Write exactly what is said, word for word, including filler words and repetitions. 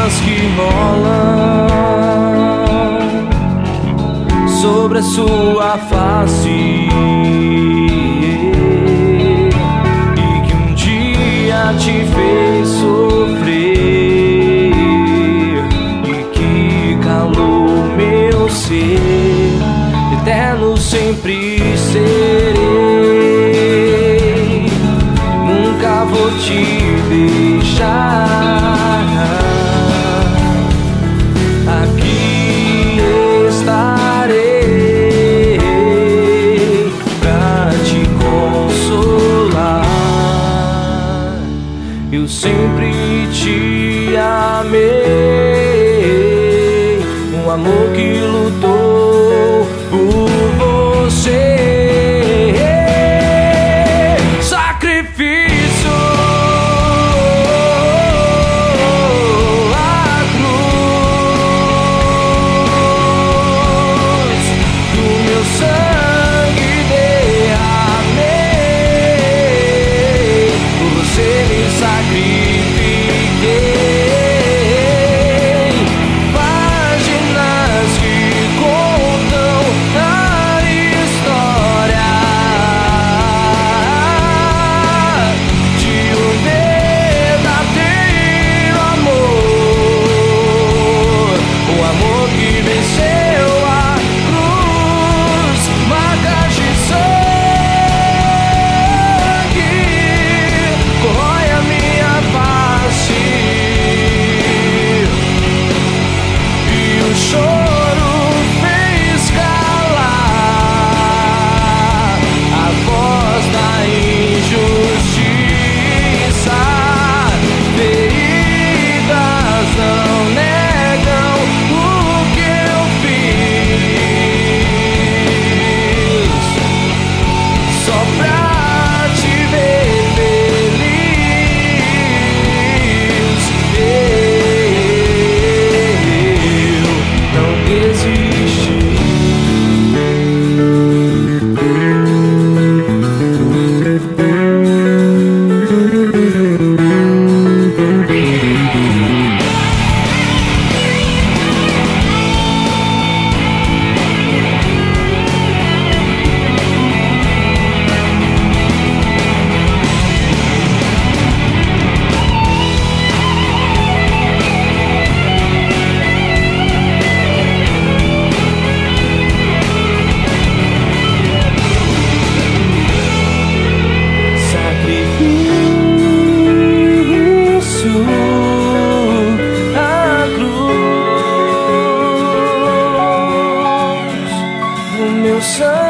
lágrimas que rolam sobre a sua face, e que um dia te fez sofrer e que calou meu ser. Eterno sempre serei, nunca vou te deixar. Aqui estarei pra te consolar. Eu sempre te amei, um amor que lutou por você. Sacrifício, a cruz do meu sangue derramei, por você me sacrifiquei. Páginas que contam a história de um verdadeiro amor, o amor que venceu a cruz. Marcas de sangue corrói a minha face, e o choro fez calar a voz da injustiça. Feridas não negam o que eu fiz, só pra te ver feliz. Eu não desisti. Sacrifício, a cruz do meu sangue